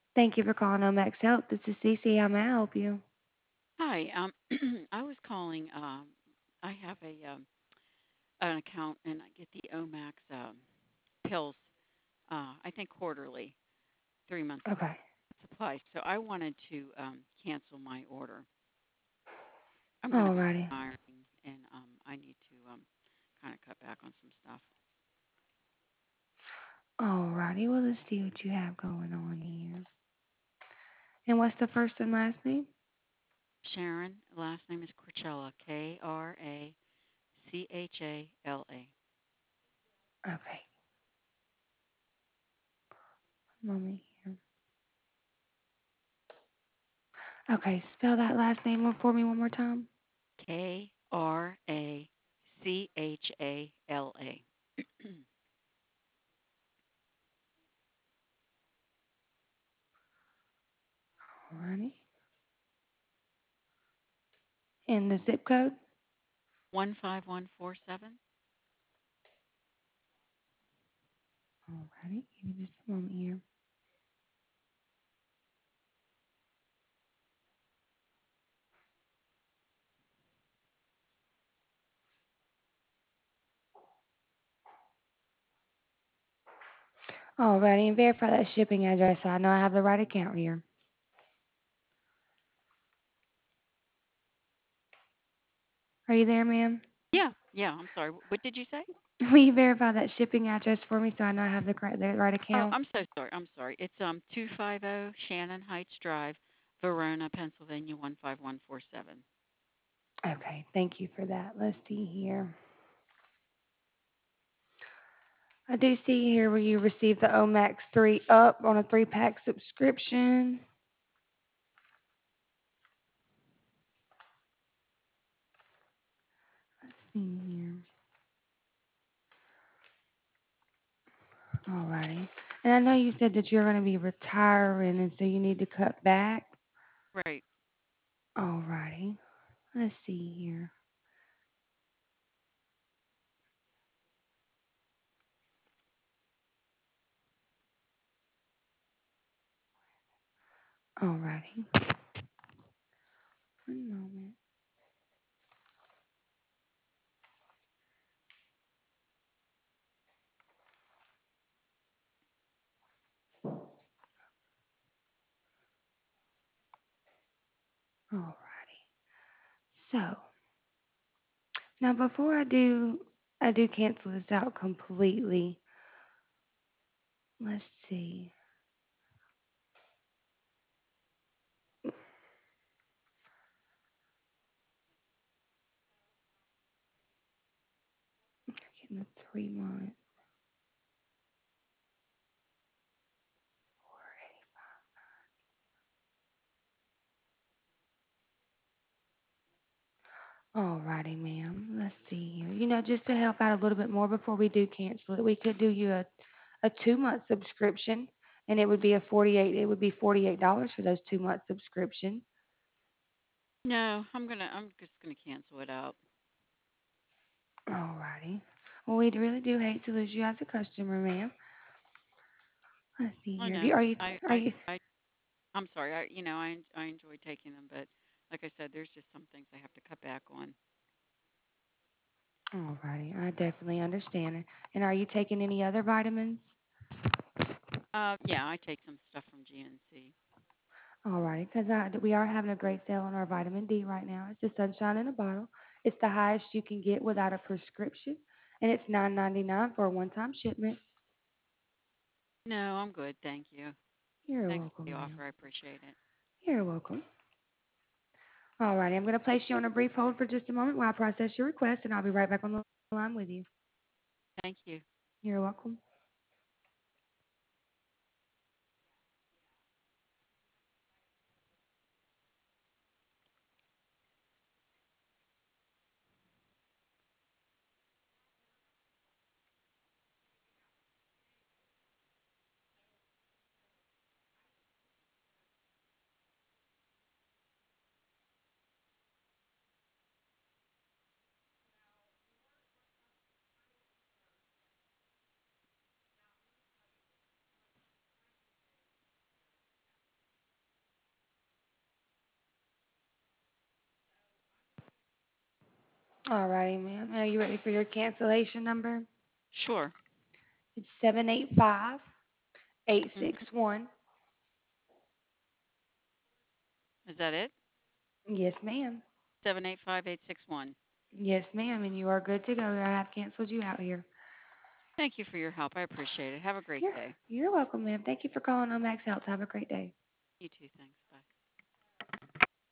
Thank you for calling Omax Help. This is Cece. How may I help you? Hi, I was calling. I have an account and I get the Omax pills. I think quarterly, 3 months Okay. supply. So I wanted to cancel my order. I'm going to be Alrighty. retiring, and I need to kind of cut back on some stuff. Alrighty. Well, let's see what you have going on here. And what's the first and last name? Sharon, last name is Cracella, Krachala. Okay. Moment here. Okay. Spell that last name for me one more time. Krachala. Alrighty. And the zip code? 15147. Alrighty. Give me just a moment here. Alrighty. And verify that shipping address so I know I have the right account here. Are you there, ma'am? Yeah, yeah. I'm sorry. What did you say? Will you verify that shipping address for me so I know I have the right Oh, account? I'm so sorry. I'm sorry. It's 250 Shannon Heights Drive, Verona, Pennsylvania 15147. Okay. Thank you for that. Let's see here. I do see here where you received the Omax 3 up on a 3-pack subscription. Let's see here. Alrighty. And I know you said that you're going to be retiring and so you need to cut back. Right. Alrighty. Let's see here. Alrighty. One moment. Alrighty. So now before I do cancel this out completely. Let's see. Getting the 3 month. Alrighty, ma'am. Let's see here. Just to help out a little bit more before we do cancel it, we could do you a 2 month subscription and it would be $48 for those 2 month subscription. No, I'm just gonna cancel it out. Alrighty. Well, we really do hate to lose you as a customer, ma'am. Let's see I here. know. Are you I'm sorry. I enjoy taking them, but like I said, there's just some things I have to cut back on. Alrighty, I definitely understand it. And are you taking any other vitamins? Yeah, I take some stuff from GNC. Alrighty, because we are having a great sale on our vitamin D right now. It's the sunshine in a bottle. It's the highest you can get without a prescription, and it's $9.99 for a one-time shipment. No, I'm good. Thank you. You're Thanks for welcome, the ma'am. offer. I appreciate it. You're welcome. Alrighty, I'm going to place you on a brief hold for just a moment while I process your request, and I'll be right back on the line with you. Thank you. You're welcome. All righty, ma'am. Are you ready for your cancellation number? Sure. It's 785 eight Hmm. six one. Is that it? Yes, ma'am. 785861. Yes, ma'am. And you are good to go. I have canceled you out here. Thank you for your help. I appreciate it. Have a great You're, day. you're welcome, ma'am. Thank you for calling on Max Health. Have a great day. You too. Thanks.